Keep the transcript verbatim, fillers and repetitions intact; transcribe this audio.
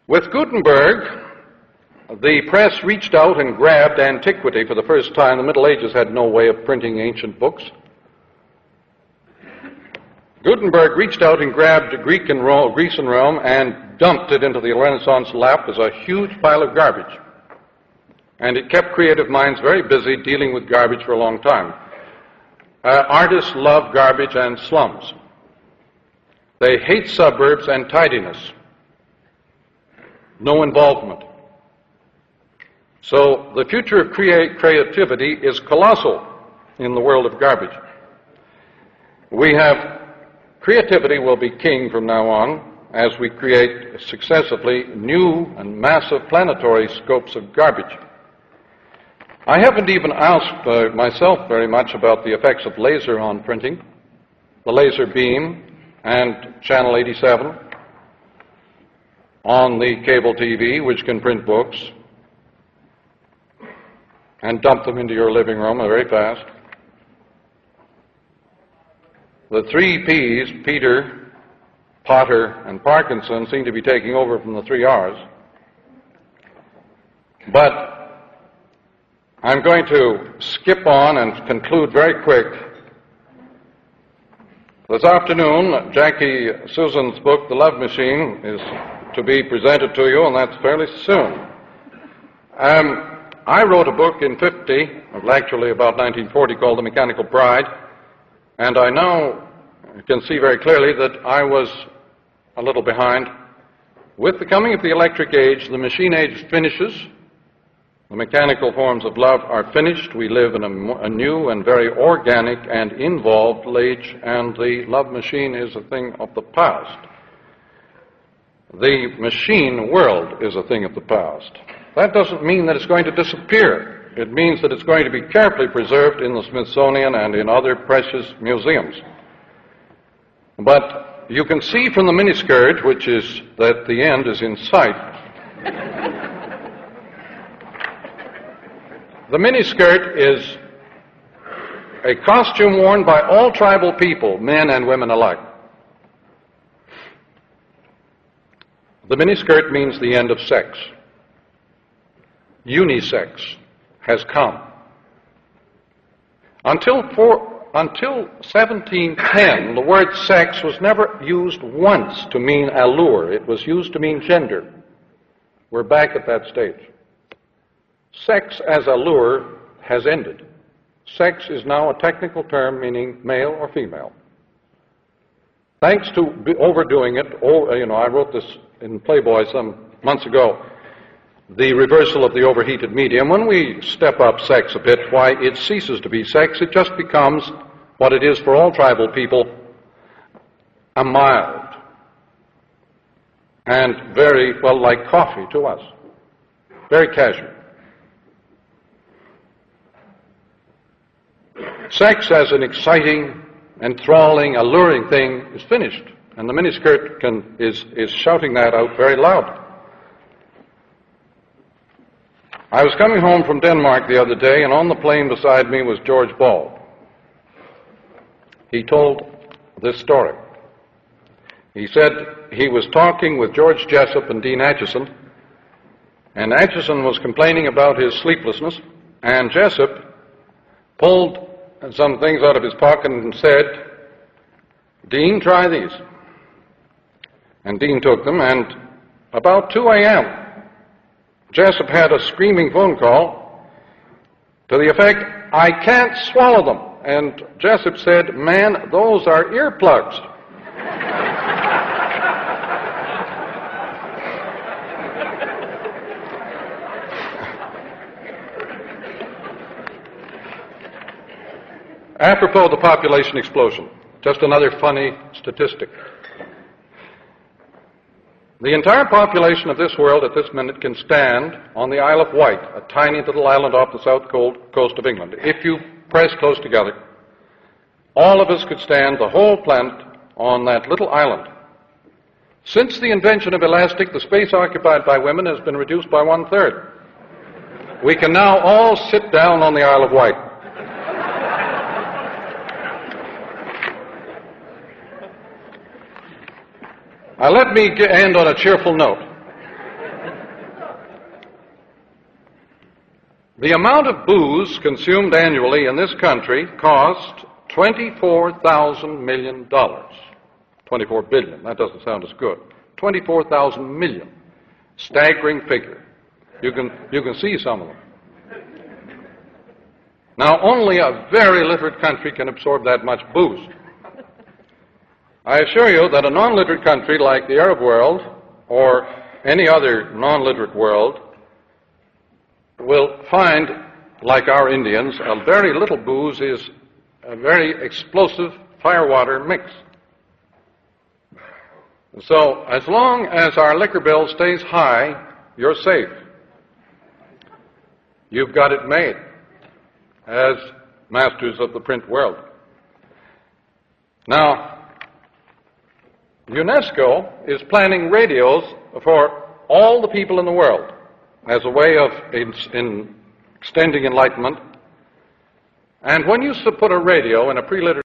With Gutenberg, the press reached out and grabbed antiquity for the first time. The Middle Ages had no way of printing ancient books. Gutenberg reached out and grabbed Greek and Rome, Greece and Rome and dumped it into the Renaissance lap as a huge pile of garbage. And it kept creative minds very busy dealing with garbage for a long time. Uh, artists love garbage and slums. They hate suburbs and tidiness. No involvement. So the future of create creativity is colossal in the world of garbage. We have creativity will be king from now on as we create successively new and massive planetary scopes of garbage. I haven't even asked uh, myself very much about the effects of laser on printing, the laser beam and channel eighty-seven on the cable T V, which can print books and dump them into your living room very fast. The three P's, Peter, Potter, and Parkinson, seem to be taking over from the three R's. But I'm going to skip on and conclude very quick. This afternoon, Jackie Susan's book, The Love Machine, is to be presented to you, and that's fairly soon. Um, I wrote a book in fifty, well, actually about nineteen forty, called The Mechanical Bride, and I now can see very clearly that I was a little behind. With the coming of the electric age, the machine age finishes. The mechanical forms of love are finished. We live in a, a new and very organic and involved age, and the love machine is a thing of the past. The machine world is a thing of the past. That doesn't mean that it's going to disappear. It means that it's going to be carefully preserved in the Smithsonian and in other precious museums. But you can see from the miniskirt, which is that the end is in sight. The miniskirt is a costume worn by all tribal people, men and women alike. The miniskirt means the end of sex. Unisex has come. Until, for, until seventeen ten, the word sex was never used once to mean allure. It was used to mean gender. We're back at that stage. Sex as allure has ended. Sex is now a technical term meaning male or female. Thanks to overdoing it, oh, you know, I wrote this in Playboy some months ago, the reversal of the overheated medium. When we step up sex a bit, why, it ceases to be sex. It just becomes what it is for all tribal people, a mild and very, well, like coffee to us, very casual. Sex as an exciting, enthralling, alluring thing is finished, and the miniskirt can, is, is shouting that out very loud. I was coming home from Denmark the other day, and on the plane beside me was George Ball. He told this story. He said he was talking with George Jessup and Dean Acheson, and Acheson was complaining about his sleeplessness, and Jessup pulled some things out of his pocket and said, "Dean, try these." And Dean took them, and about two a.m., Jessup had a screaming phone call to the effect, "I can't swallow them." And Jessup said, "Man, those are earplugs." Apropos of the population explosion, just another funny statistic. The entire population of this world at this minute can stand on the Isle of Wight, a tiny little island off the south coast of England. If you press close together, all of us could stand, the whole planet, on that little island. Since the invention of elastic, the space occupied by women has been reduced by one-third. We can now all sit down on the Isle of Wight. Now, let me end on a cheerful note. The amount of booze consumed annually in this country cost twenty-four thousand million dollars. twenty-four billion, that doesn't sound as good. twenty-four thousand million. Staggering figure. You can, you can see some of them. Now, only a very literate country can absorb that much booze. I assure you that a non-literate country like the Arab world or any other non-literate world will find, like our Indians, a very little booze is a very explosive firewater mix. So, as long as our liquor bill stays high, you're safe. You've got it made as masters of the print world. Now, UNESCO is planning radios for all the people in the world as a way of in, in extending enlightenment. And when you put a radio in a pre-literate